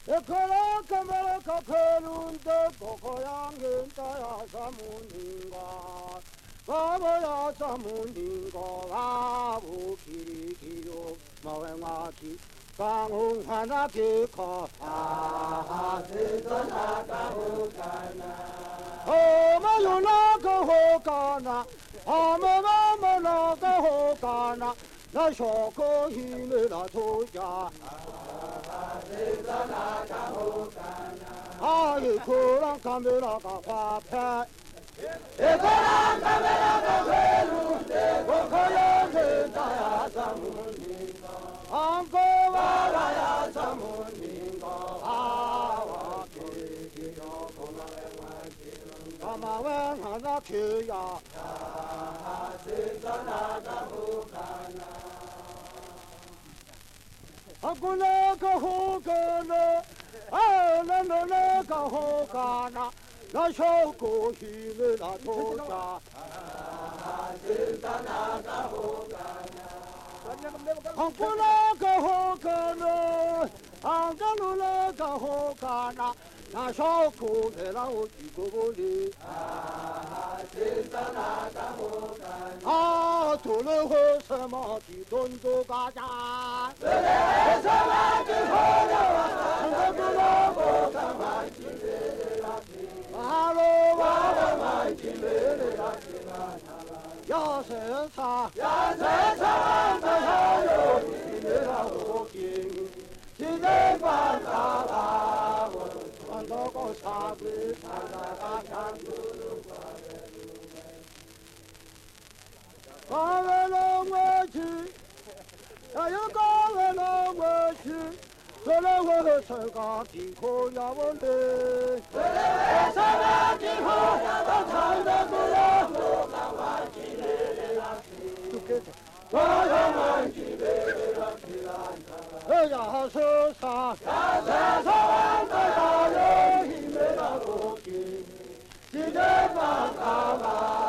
에코라 카메라 카페룬데 고고양인 따야 사문인가 바보야 사문인가 아부키리키요 마왕아키 강홍 하나 기커 아하스도나가호가나 어마요나가호가나 어마마마나가호가나 나 쇼코 힘이라 도자 아이코랑 카메라가 화패 에코랑 카메라가 회루데 고코야 세다야 사문인가 안고와라야 사문인가 아와 기기요 고마왕 하나 키야 세다나가호가나 아구나가 호가나 아나나나가 호가나 나 쇼고 힘을 나 도자 아나나가 호가나 아구나가 호가나 아가누나가 호가나 나 쇼고 내라 오지고 보리 아나나가 호가나 아 돈을 호사마기 돈도 가자 사마지 호야와 그러고 가만히래라지 하루 와와 만지래라지 야세사 나요 지내라고 긴 지내 바다라고 안다고 사비 살다가 장두루 가वे는 뭐지 야유가वे는 뭐지 그래왜 설가 기호야원데 그래왜 설가 기호야원 살다구나 뭐가 죽겠다 너야만 기대라 기란다 야서사 야세서한다 야여 힘내라고 기 지대만 가마